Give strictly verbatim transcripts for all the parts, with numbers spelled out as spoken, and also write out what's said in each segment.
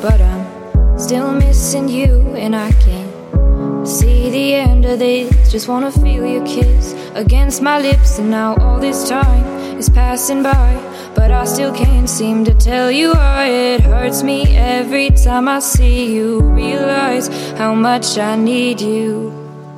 but I'm still missing you, and I can't see the end of this. Just wanna feel your kiss against my lips, and now all this time is passing by, but I still can't seem to tell you why. It hurts me every time I see you, realize how much I need you.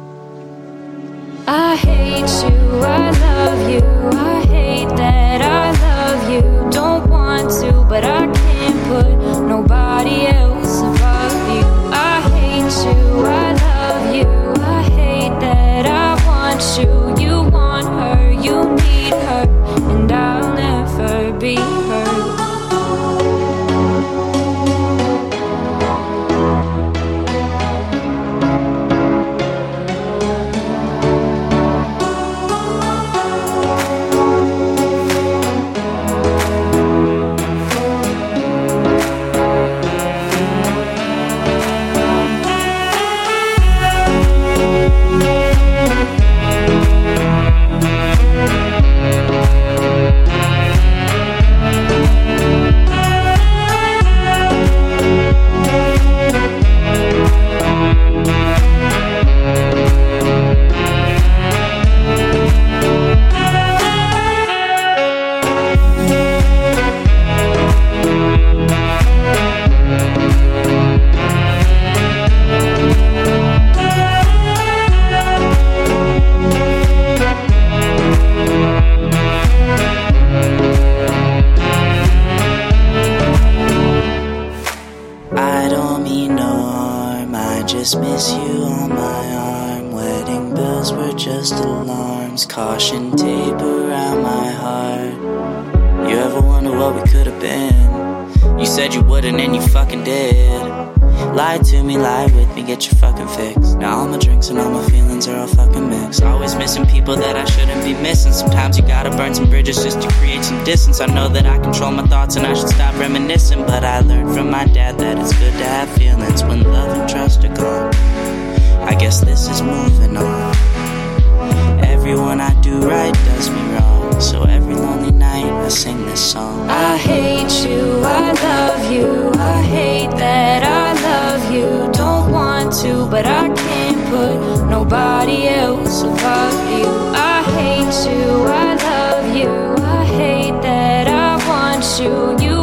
I hate you, I love you, I hate that I love you. Don't want to, but I can't put nobody else above you. I hate you, I love you, I hate that I want you. You want her, you need her, and I'll never be her. Caution tape around my heart. You ever wonder what we could have been? You said you wouldn't and you fucking did. Lie to me, lie with me, get your fucking fix. Now all my drinks and all my feelings are all fucking mixed. Always missing people that I shouldn't be missing. Sometimes you gotta burn some bridges just to create some distance. I know that I control my thoughts and I should stop reminiscing, but I learned from my dad that it's good to have feelings when love and trust are gone. I guess this is moving on. Everyone I do right does me wrong, so every lonely night I sing this song. I hate you, I love you, I hate that I love you. Don't want to, but I can't put nobody else above you. I hate you, I love you, I hate that I want you. You